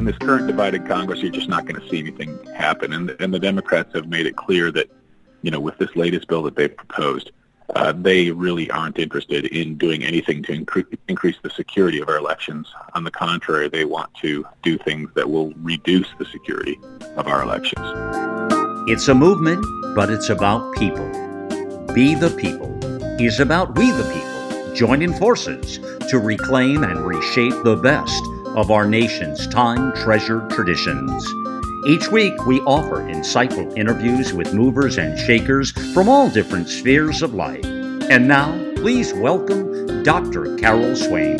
this current divided Congress, you're just not going to see anything happen. And the Democrats have made it clear that, with this latest bill that they've proposed, they really aren't interested in doing anything to increase the security of our elections. On the contrary, they want to do things that will reduce the security of our elections. It's a movement, but it's about people. Be the People is about we the people joining forces to reclaim and reshape the best of our nation's time-treasured traditions. Each week, we offer insightful interviews with movers and shakers from all different spheres of life. And now, please welcome Dr. Carol Swain.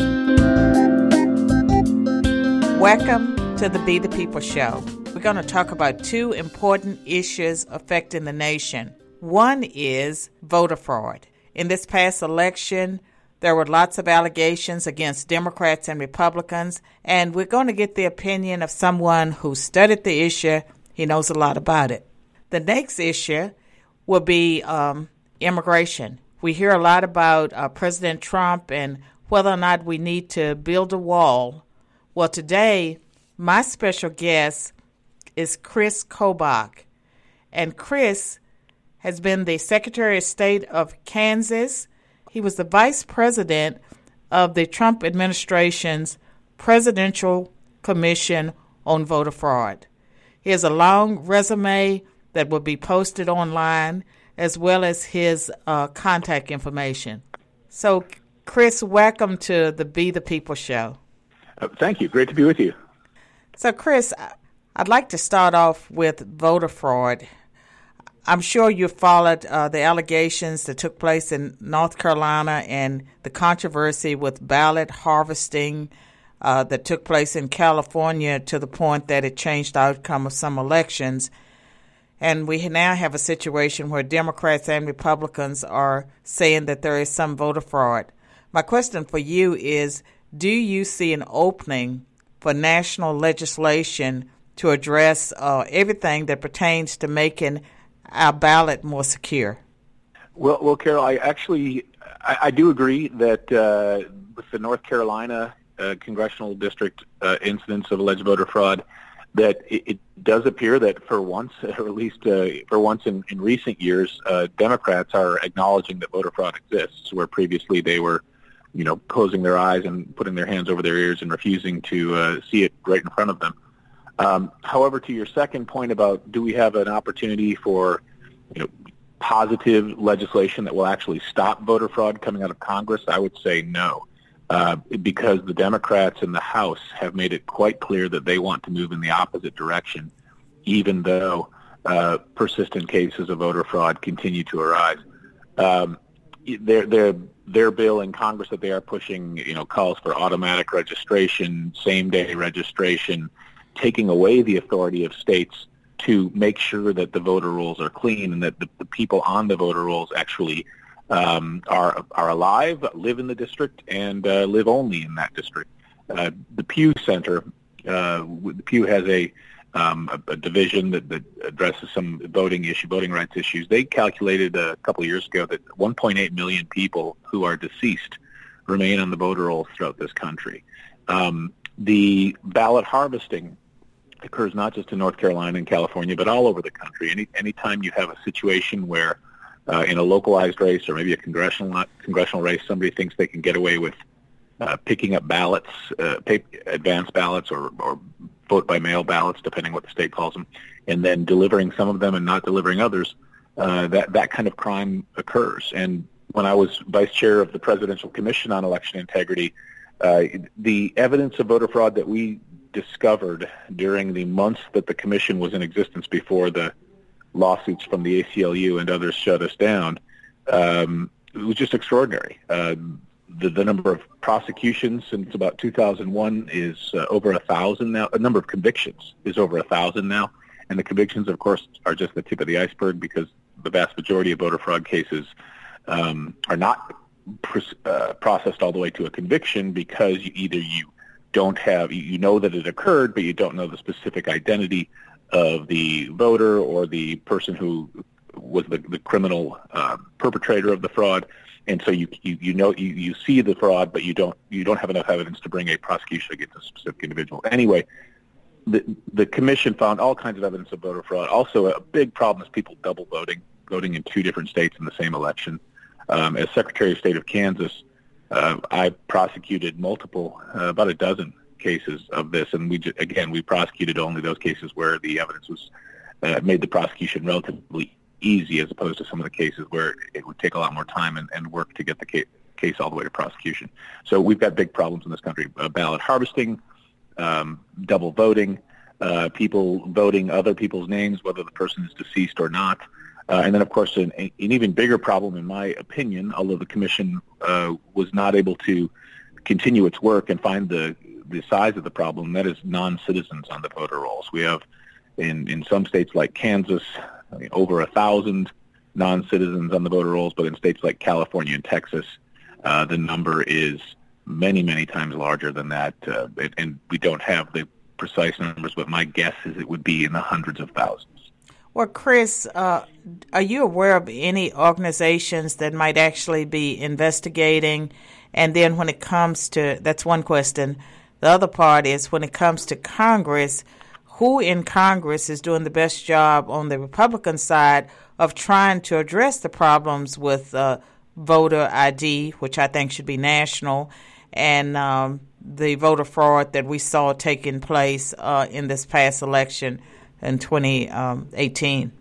Welcome to the Be the People Show. We're going to talk about two important issues affecting the nation. One is voter fraud. In this past election, there were lots of allegations against Democrats and Republicans, and we're going to get the opinion of someone who studied the issue. He knows a lot about it. The next issue will be immigration. We hear a lot about President Trump and whether or not we need to build a wall. Well, today, my special guest is Chris Kobach, and Chris has been the Secretary of State of Kansas. He was the Vice President of the Trump administration's Presidential Commission on Voter Fraud. He has a long resume that will be posted online, as well as his contact information. So, Chris, welcome to the Be the People Show. Thank you. Great to be with you. So, Chris, I'd like to start off with voter fraud. I'm sure you followed the allegations that took place in North Carolina and the controversy with ballot harvesting that took place in California to the point that it changed the outcome of some elections. And we now have a situation where Democrats and Republicans are saying that there is some voter fraud. My question for you is, do you see an opening for national legislation to address everything that pertains to making our ballot more secure? Well, Carol, I do agree that with the North Carolina congressional district incidents of alleged voter fraud, that it does appear that for once, or at least for once in recent years, Democrats are acknowledging that voter fraud exists, where previously they were, closing their eyes and putting their hands over their ears and refusing to see it right in front of them. However, to your second point about do we have an opportunity for, positive legislation that will actually stop voter fraud coming out of Congress, I would say no, because the Democrats in the House have made it quite clear that they want to move in the opposite direction, even though persistent cases of voter fraud continue to arise. Their bill in Congress that they are pushing, calls for automatic registration, same-day registration, taking away the authority of states to make sure that the voter rolls are clean and that the people on the voter rolls actually are alive, live in the district, and live only in that district. The Pew Center, the Pew has a division that addresses some voting rights issues. They calculated a couple of years ago that 1.8 million people who are deceased remain on the voter rolls throughout this country. The ballot harvesting occurs not just in North Carolina and California, but all over the country. Anytime you have a situation where in a localized race or maybe a congressional race, somebody thinks they can get away with picking up ballots, advanced ballots or vote by mail ballots, depending what the state calls them, and then delivering some of them and not delivering others, that kind of crime occurs. And when I was vice chair of the Presidential Commission on Election Integrity, the evidence of voter fraud that we discovered during the months that the commission was in existence before the lawsuits from the ACLU and others shut us down, it was just extraordinary. The number of prosecutions since about 2001 is over 1,000 now. A number of convictions is over 1,000 now, and the convictions, of course, are just the tip of the iceberg because the vast majority of voter fraud cases are not processed all the way to a conviction because you don't have, you know that it occurred, but you don't know the specific identity of the voter or the person who was the criminal perpetrator of the fraud, and so you see the fraud, but you don't have enough evidence to bring a prosecution against a specific individual. Anyway, the commission found all kinds of evidence of voter fraud. Also, a big problem is people double voting in two different states in the same election. As Secretary of State of Kansas, I prosecuted multiple, about a dozen cases of this, and we prosecuted only those cases where the evidence was made the prosecution relatively easy, as opposed to some of the cases where it would take a lot more time and work to get the case all the way to prosecution. So we've got big problems in this country: ballot harvesting, double voting, people voting other people's names, whether the person is deceased or not. And then, of course, an even bigger problem, in my opinion, although the commission was not able to continue its work and find the size of the problem, that is non-citizens on the voter rolls. We have, in some states like Kansas, over 1,000 non-citizens on the voter rolls, but in states like California and Texas, the number is many, many times larger than that. And we don't have the precise numbers, but my guess is it would be in the hundreds of thousands. Well, Chris, are you aware of any organizations that might actually be investigating? And then when it comes to, that's one question. The other part is, when it comes to Congress, who in Congress is doing the best job on the Republican side of trying to address the problems with voter ID, which I think should be national, and the voter fraud that we saw taking place in this past election in 2018?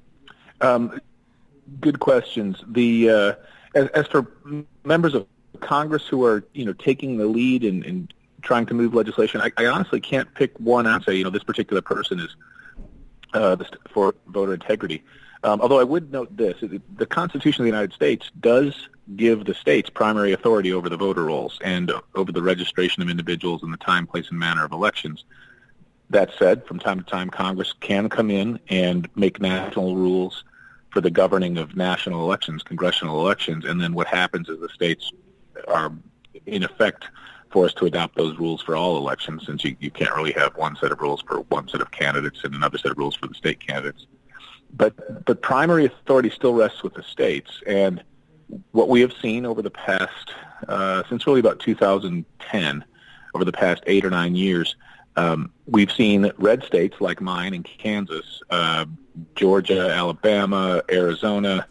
Good questions. As for members of Congress who are taking the lead in trying to move legislation, I honestly can't pick one and say this particular person is for voter integrity. Although I would note this: the Constitution of the United States does give the states primary authority over the voter rolls and over the registration of individuals and the time, place, and manner of elections. That said, from time to time, Congress can come in and make national rules for the governing of national elections, congressional elections, and then what happens is the states are, in effect, forced to adopt those rules for all elections, since you can't really have one set of rules for one set of candidates and another set of rules for the state candidates. But primary authority still rests with the states, and what we have seen over the past, since really about 2010, over the past 8 or 9 years, we've seen red states like mine in Kansas, Georgia, Alabama, Arizona,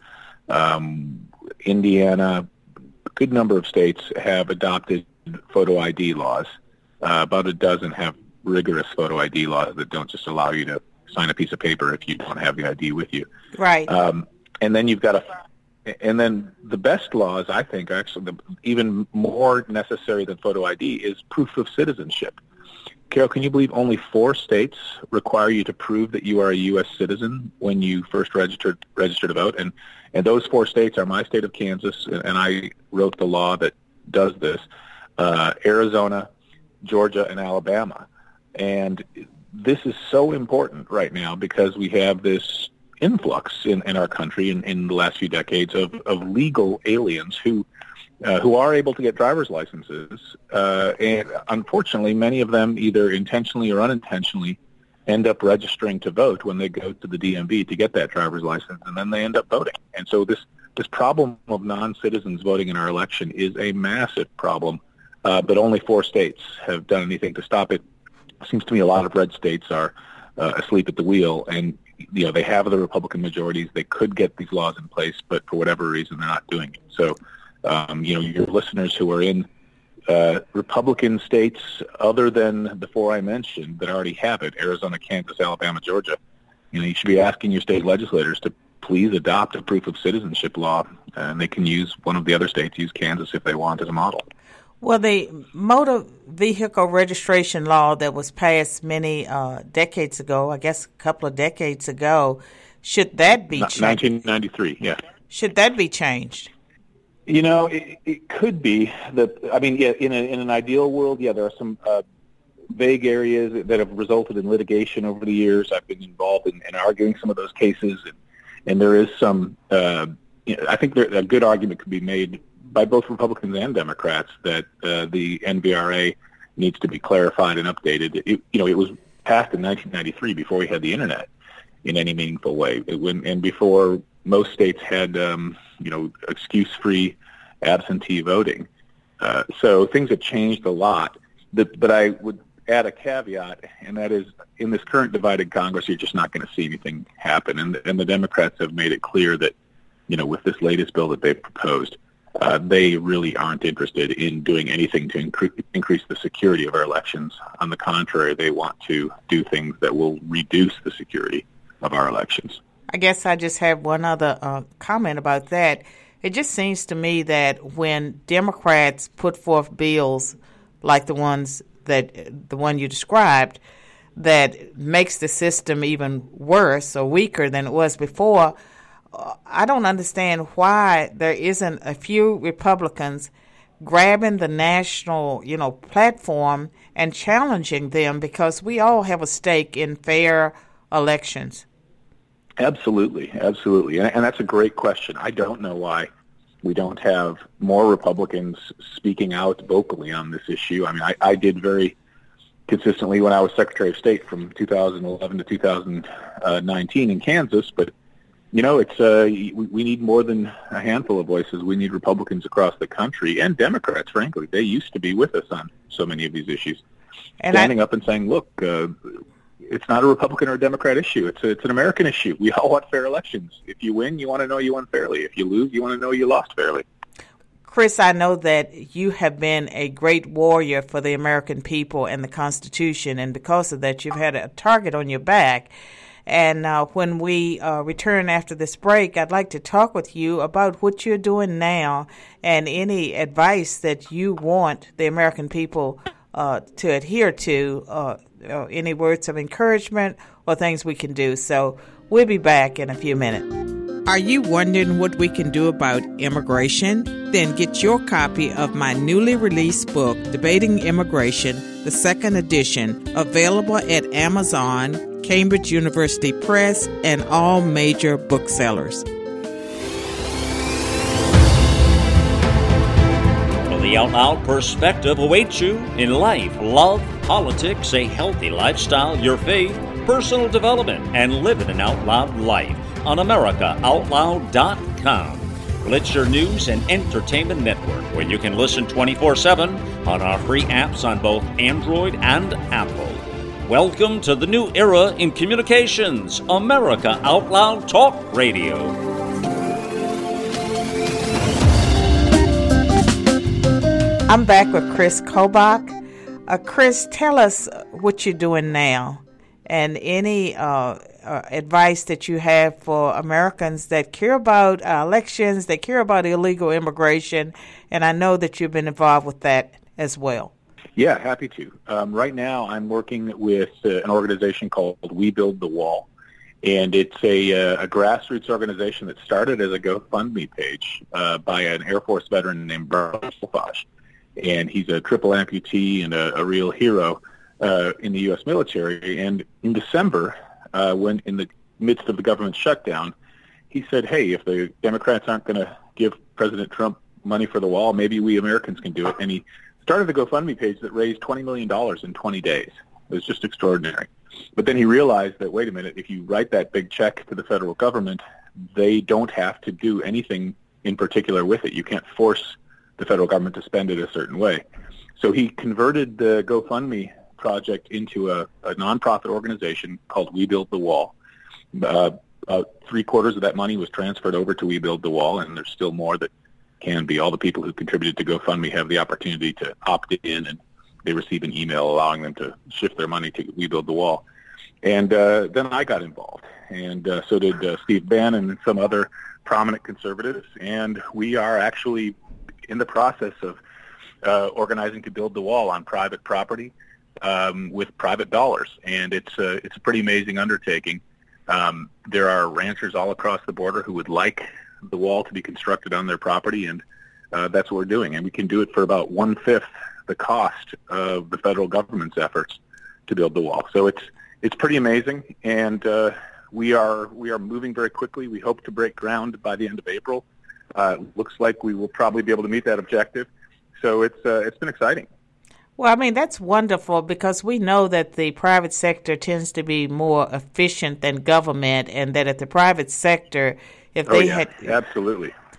Indiana, a good number of states have adopted photo ID laws. About a dozen have rigorous photo ID laws that don't just allow you to sign a piece of paper if you don't have the ID with you. Right. And then you've got and then the best laws, I think, actually even more necessary than photo ID, is proof of citizenship. Carol, can you believe only 4 states require you to prove that you are a U.S. citizen when you first register to vote? And those 4 states are my state of Kansas, and I wrote the law that does this, Arizona, Georgia, and Alabama. And this is so important right now because we have this influx in our country in the last few decades of legal aliens who are able to get driver's licenses, and unfortunately, many of them either intentionally or unintentionally end up registering to vote when they go to the DMV to get that driver's license, and then they end up voting. And so this problem of non-citizens voting in our election is a massive problem, but only 4 states have done anything to stop it. It seems to me a lot of red states are asleep at the wheel, and they have the Republican majorities. They could get these laws in place, but for whatever reason, they're not doing it. So your listeners who are in Republican states other than the 4 I mentioned that already have it, Arizona, Kansas, Alabama, Georgia, you should be asking your state legislators to please adopt a proof of citizenship law, and they can use one of the other states, use Kansas if they want as a model. Well, the motor vehicle registration law that was passed many decades ago, I guess a couple of decades ago, should that be changed? 1993, yeah. Should that be changed? It could be. In an ideal world, there are some vague areas that have resulted in litigation over the years. I've been involved in arguing some of those cases, and there is some, I think a good argument could be made by both Republicans and Democrats that the NVRA needs to be clarified and updated. It was passed in 1993 before we had the Internet in any meaningful way, and before most states had, excuse-free absentee voting. So things have changed a lot. But I would add a caveat, and that is, in this current divided Congress, you're just not going to see anything happen. And the Democrats have made it clear that, with this latest bill that they've proposed, they really aren't interested in doing anything to increase the security of our elections. On the contrary, they want to do things that will reduce the security of our elections. I guess I just have one other comment about that. It just seems to me that when Democrats put forth bills like the one you described, that makes the system even worse or weaker than it was before, I don't understand why there isn't a few Republicans grabbing the national, platform and challenging them, because we all have a stake in fair elections. Absolutely. And that's a great question. I don't know why we don't have more Republicans speaking out vocally on this issue. I mean, I did very consistently when I was Secretary of State from 2011 to 2019 in Kansas, but it's we need more than a handful of voices. We need Republicans across the country, and Democrats, frankly. They used to be with us on so many of these issues, standing up and saying, look, it's not a Republican or a Democrat issue. It's an American issue. We all want fair elections. If you win, you want to know you won fairly. If you lose, you want to know you lost fairly. Chris, I know that you have been a great warrior for the American people and the Constitution, and because of that, you've had a target on your back. And when we return after this break, I'd like to talk with you about what you're doing now and any advice that you want the American people to adhere to, any words of encouragement or things we can do. So we'll be back in a few minutes. Are you wondering what we can do about immigration? Then get your copy of my newly released book, Debating Immigration, the second edition, available at Amazon, Cambridge University Press, and all major booksellers. The Out Loud perspective awaits you in life, love, politics, a healthy lifestyle, your faith, personal development, and living an out loud life on AmericaOutloud.com. Well, it's your news and entertainment network where you can listen 24/7 on our free apps on both Android and Apple. Welcome to the new era in communications, America Out Loud Talk Radio. I'm back with Chris Kobach. Chris, tell us what you're doing now and any advice that you have for Americans that care about elections, that care about illegal immigration, and I know that you've been involved with that as well. Yeah, happy to. Right now I'm working with an organization called We Build the Wall, and it's a grassroots organization that started as a GoFundMe page by an Air Force veteran named Brian Solfage. And he's a triple amputee and a real hero in the U.S. military. And in December, when in the midst of the government shutdown, he said, hey, if the Democrats aren't going to give President Trump money for the wall, maybe we Americans can do it. And he started a GoFundMe page that raised $20 million in 20 days. It was just extraordinary. But then he realized that, wait a minute, if you write that big check to the federal government, they don't have to do anything in particular with it. You can't force the federal government to spend it a certain way. So he converted the GoFundMe project into a nonprofit organization called We Build the Wall. Three-quarters of that money was transferred over to We Build the Wall, and there's still more that can be. All the people who contributed to GoFundMe have the opportunity to opt in, and they receive an email allowing them to shift their money to We Build the Wall. And then I got involved, and so did Steve Bannon and some other prominent conservatives, and we are actually in the process of organizing to build the wall on private property with private dollars, and it's a pretty amazing undertaking. There are ranchers all across the border who would like the wall to be constructed on their property, and that's what we're doing. And we can do it for about 1/5 the cost of the federal government's efforts to build the wall. So it's pretty amazing, and we are moving very quickly. We hope to break ground by the end of April. Looks like we will probably be able to meet that objective. So it's been exciting. Well, I mean, that's wonderful because we know that the private sector tends to be more efficient than government, and that at the private sector, if they had... Absolutely.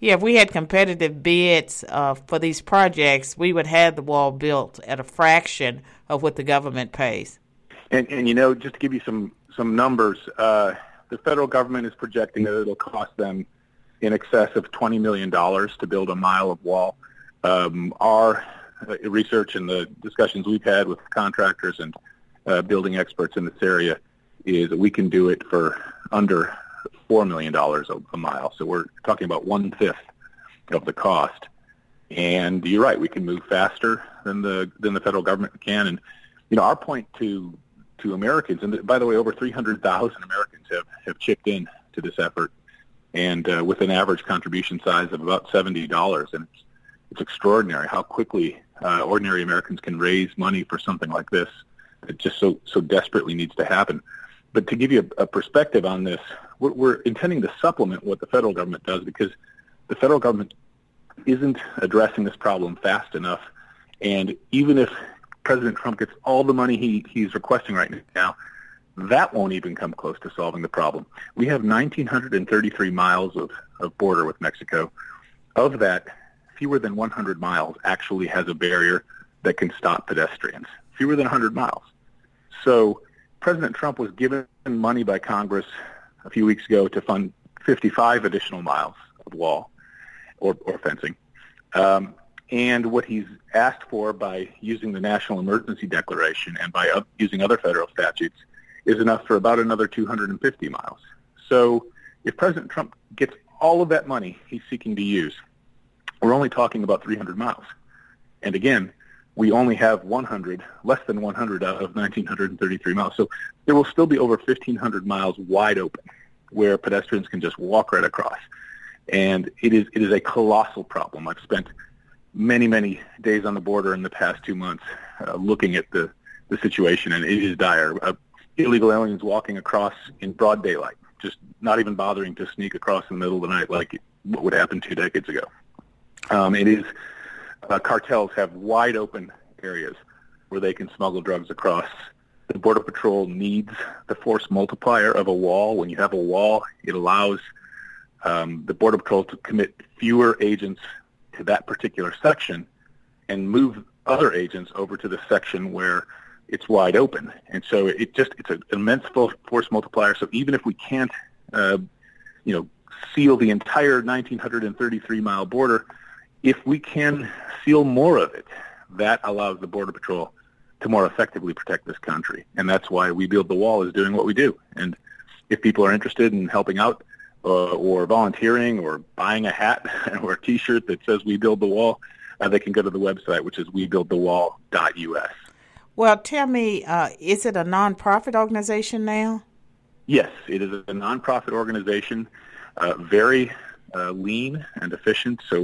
Yeah, if we had competitive bids for these projects, we would have the wall built at a fraction of what the government pays. And just to give you some numbers, the federal government is projecting that it'll cost them in excess of $20 million to build a mile of wall. Our research and the discussions we've had with contractors and building experts in this area is that we can do it for under $4 million a mile. So we're talking about 1/5 of the cost. And you're right, we can move faster than the federal government can. And our point to Americans, and by the way, over 300,000 Americans have chipped in to this effort, and with an average contribution size of about $70. And it's extraordinary how quickly ordinary Americans can raise money for something like this. It just so desperately needs to happen. But to give you a perspective on this, we're intending to supplement what the federal government does, because the federal government isn't addressing this problem fast enough. And even if President Trump gets all the money he's requesting right now, that won't even come close to solving the problem. We have 1,933 miles of border with Mexico. Of that, fewer than 100 miles actually has a barrier that can stop pedestrians. Fewer than 100 miles. So President Trump was given money by Congress a few weeks ago to fund 55 additional miles of wall or fencing. And what he's asked for by using the National Emergency Declaration and by using other federal statutes is enough for about another 250 miles. So if President Trump gets all of that money he's seeking to use, we're only talking about 300 miles. And again, we only have less than 100 out of 1,933 miles. So there will still be over 1,500 miles wide open where pedestrians can just walk right across. And it is a colossal problem. I've spent many, many days on the border in the past 2 months looking at the situation, and it is dire. Illegal aliens walking across in broad daylight, just not even bothering to sneak across in the middle of the night like what would happen 2 decades ago. Cartels have wide open areas where they can smuggle drugs across. The Border Patrol needs the force multiplier of a wall. When you have a wall, it allows the Border Patrol to commit fewer agents to that particular section and move other agents over to the section where it's wide open. And so it's an immense force multiplier. So even if we can't, seal the entire 1,933-mile border, if we can seal more of it, that allows the Border Patrol to more effectively protect this country. And that's why We Build the Wall is doing what we do. And if people are interested in helping out or volunteering or buying a hat or a T-shirt that says We Build the Wall, they can go to the website, which is webuildthewall.us. Well, tell me, is it a nonprofit organization now? Yes, it is a nonprofit organization, very lean and efficient. So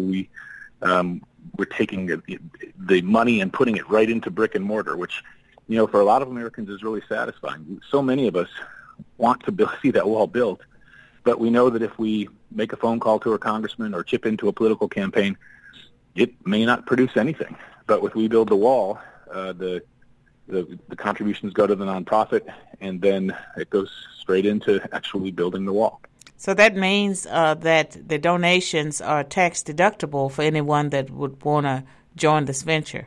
we're taking the money and putting it right into brick and mortar, which, for a lot of Americans is really satisfying. So many of us want to see that wall built, but we know that if we make a phone call to a congressman or chip into a political campaign, it may not produce anything. But with We Build the Wall, the contributions go to the nonprofit, and then it goes straight into actually building the wall. So that means that the donations are tax deductible for anyone that would want to join this venture.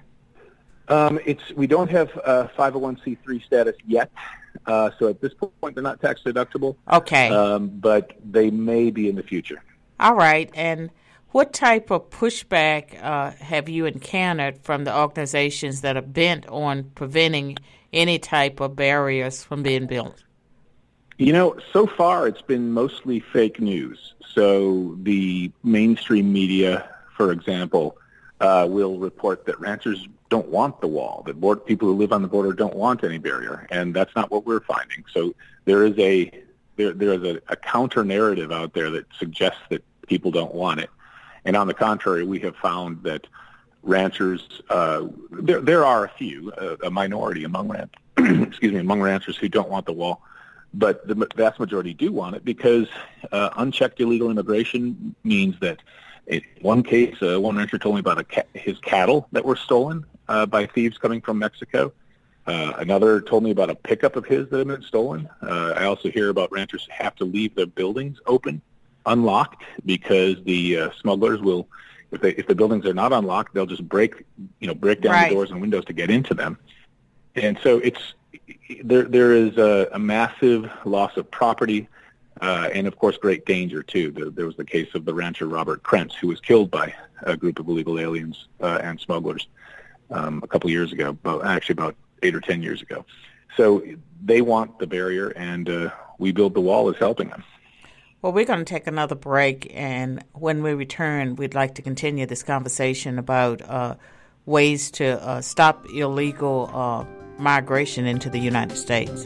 We don't have 501c3 status yet, so at this point they're not tax deductible. Okay. But they may be in the future. All right. And what type of pushback have you encountered from the organizations that are bent on preventing any type of barriers from being built? So far it's been mostly fake news. So the mainstream media, for example, will report that ranchers don't want the wall, that people who live on the border don't want any barrier, and that's not what we're finding. So there is a counter narrative out there that suggests that people don't want it. And on the contrary, we have found that ranchers, there are a few, a minority among ranchers who don't want the wall, but the vast majority do want it because unchecked illegal immigration means that in one case, one rancher told me about his cattle that were stolen by thieves coming from Mexico. Another told me about a pickup of his that had been stolen. I also hear about ranchers who have to leave their buildings open unlocked because the smugglers will, if the buildings are not unlocked, they'll just break down the doors and windows to get into them. And so there is a massive loss of property, and of course great danger too. There was the case of the rancher Robert Krentz, who was killed by a group of illegal aliens and smugglers a couple years ago, about 8 or 10 years ago. So they want the barrier, and We Build the Wall is helping them. Well, we're going to take another break, and when we return, we'd like to continue this conversation about ways to stop illegal migration into the United States.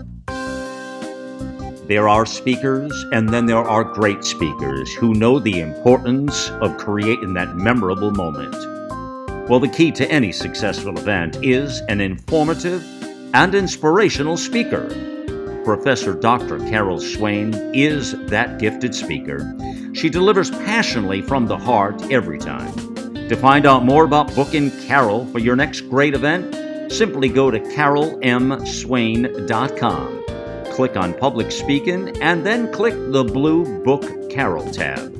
There are speakers, and then there are great speakers who know the importance of creating that memorable moment. Well, the key to any successful event is an informative and inspirational speaker. Professor Dr. Carol Swain is that gifted speaker. She delivers passionately from the heart every time. To find out more about booking Carol for your next great event, simply go to carolmswain.com. Click on Public Speaking and then click the blue Book Carol tab.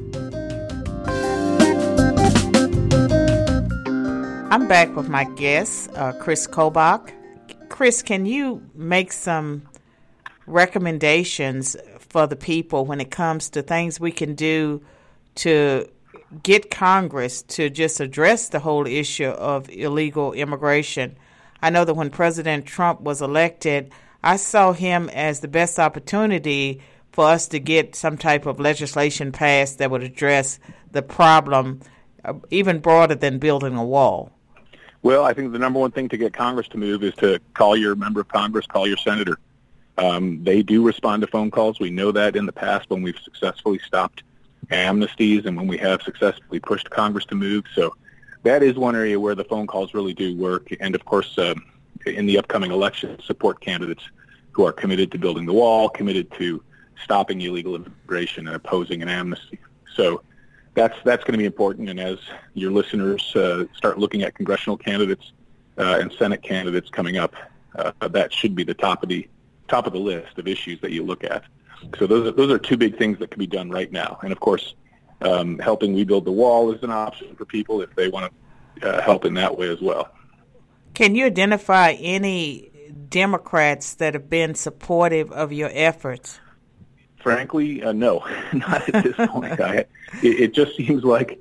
I'm back with my guest, Chris Kobach. Chris, can you make some recommendations for the people when it comes to things we can do to get Congress to just address the whole issue of illegal immigration? I know that when President Trump was elected, I saw him as the best opportunity for us to get some type of legislation passed that would address the problem even broader than building a wall. Well, I think the number one thing to get Congress to move is to call your member of Congress, call your senator. They do respond to phone calls. We know that in the past when we've successfully stopped amnesties and when we have successfully pushed Congress to move. So that is one area where the phone calls really do work. And, of course, in the upcoming election, support candidates who are committed to building the wall, committed to stopping illegal immigration and opposing an amnesty. So that's going to be important. And as your listeners start looking at congressional candidates and Senate candidates coming up, that should be the top of the list of issues that you look at. So those are two big things that can be done right now. And, of course, helping We Build the Wall is an option for people if they want to help in that way as well. Can you identify any Democrats that have been supportive of your efforts? Frankly, no, not at this point. It just seems like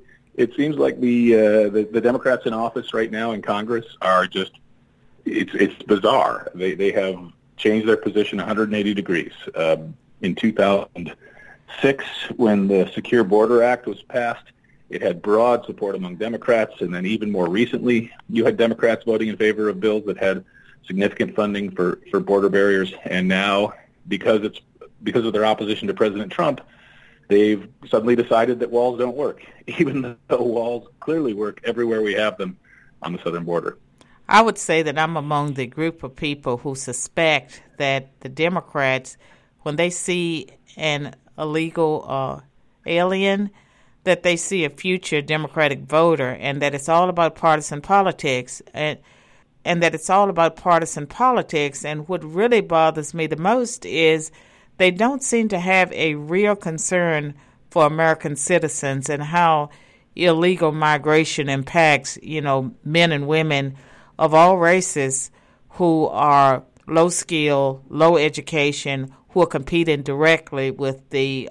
the Democrats in office right now in Congress are just it's bizarre. They have changed their position 180 degrees. In 2006, when the Secure Border Act was passed, it had broad support among Democrats, and then even more recently, you had Democrats voting in favor of bills that had significant funding for border barriers. And now, because of their opposition to President Trump, they've suddenly decided that walls don't work, even though walls clearly work everywhere we have them on the southern border. I would say that I'm among the group of people who suspect that the Democrats, when they see an illegal alien, that they see a future Democratic voter, and that it's all about partisan politics, and that it's all about partisan politics. And what really bothers me the most is they don't seem to have a real concern for American citizens and how illegal migration impacts, men and women of all races who are low skill, low education, who are competing directly with the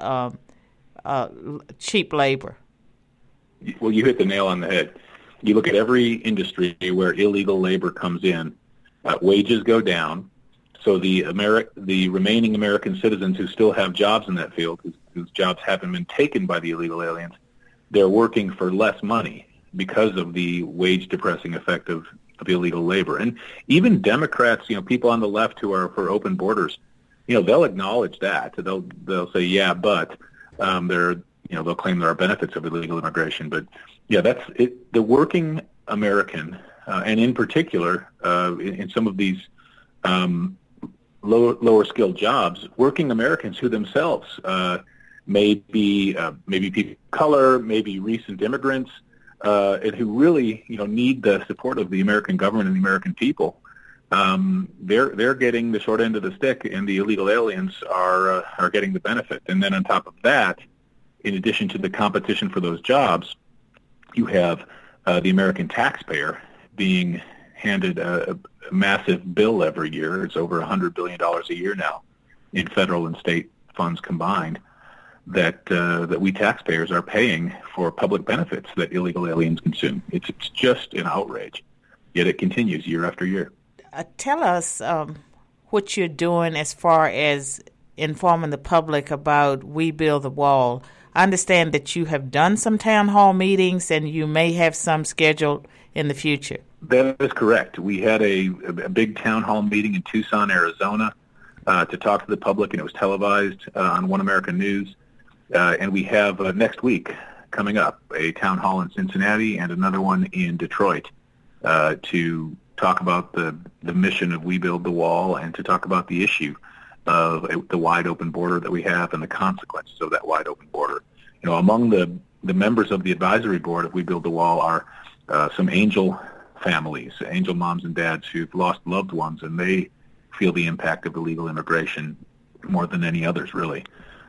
cheap labor. Well, you hit the nail on the head. You look at every industry where illegal labor comes in, wages go down. So the remaining American citizens who still have jobs in that field, whose jobs haven't been taken by the illegal aliens, they're working for less money because of the wage-depressing effect of illegal labor. And even Democrats, people on the left who are for open borders, they'll acknowledge that. They'll say, yeah, but they'll claim there are benefits of illegal immigration. But yeah, that's it. The working American, and in particular, in some of these lower skilled jobs, working Americans who themselves may be people of color, maybe recent immigrants, and who really need the support of the American government and the American people. They're getting the short end of the stick, and the illegal aliens are getting the benefit. And then on top of that, in addition to the competition for those jobs, you have the American taxpayer being handed a massive bill every year. It's over $100 billion a year now in federal and state funds combined that we taxpayers are paying for public benefits that illegal aliens consume. It's just an outrage, yet it continues year after year. Tell us what you're doing as far as informing the public about We Build the Wall. I understand that you have done some town hall meetings and you may have some scheduled in the future. That is correct. We had a big town hall meeting in Tucson, Arizona, to talk to the public, and it was televised on One American News. And we have next week coming up a town hall in Cincinnati and another one in Detroit to talk about the mission of We Build the Wall and to talk about the issue of the wide open border that we have and the consequences of that wide open border. You know, among the members of the advisory board of We Build the Wall are some angel families, angel moms and dads who've lost loved ones, and they feel the impact of illegal immigration more than any others, really.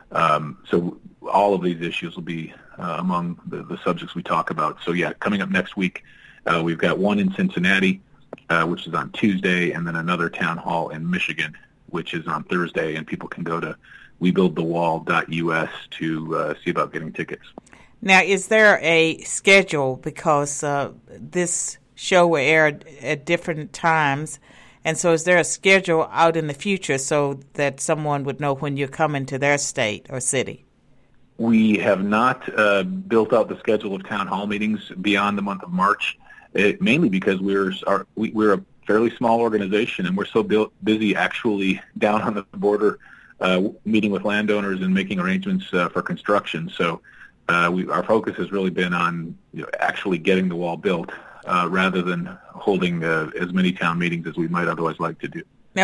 So all of these issues will be among the subjects we talk about. So, yeah, coming up next week, we've got one in Cincinnati, which is on Tuesday, and then another town hall in Michigan, which is on Thursday, and people can go to webuildthewall.us to see about getting tickets. Now, is there a schedule, because this show will air at different times, and so is there a schedule out in the future so that someone would know when you're coming to their state or city? We have not built out the schedule of town hall meetings beyond the month of March, mainly because we're a fairly small organization, and we're so busy actually down on the border meeting with landowners and making arrangements for construction. So our focus has really been on actually getting the wall built rather than holding as many town meetings as we might otherwise like to do. Now,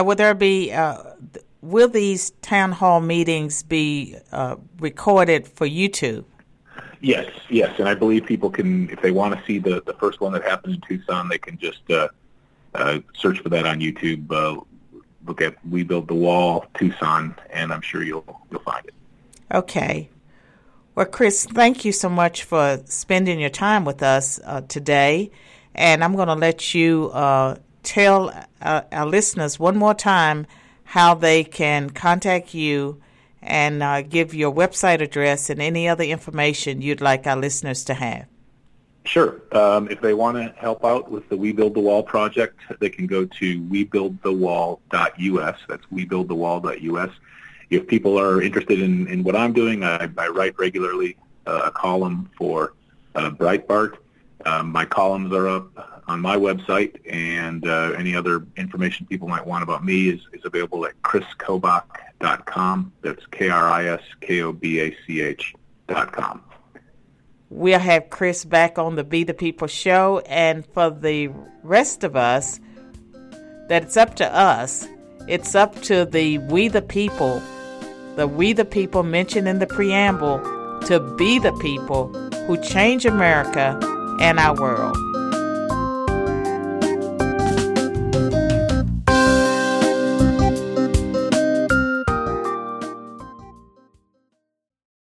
will these town hall meetings be recorded for YouTube? Yes, and I believe people can, if they want to see the first one that happened in Tucson, they can just search for that on YouTube. Look at We Build the Wall Tucson, and I'm sure you'll find it. Okay. Well, Chris, thank you so much for spending your time with us today, and I'm going to let you tell our listeners one more time how they can contact you and give your website address and any other information you'd like our listeners to have. Sure. If they want to help out with the We Build the Wall project, they can go to webuildthewall.us. That's webuildthewall.us. If people are interested in what I'm doing, I write regularly a column for Breitbart. My columns are up on my website, and any other information people might want about me is available at kriskobach.com. That's KRISKOBACH.com. We'll have Chris back on the Be the People show, and for the rest of us, that it's up to us. It's up to the We the People mentioned in the preamble, to be the people who change America and our world.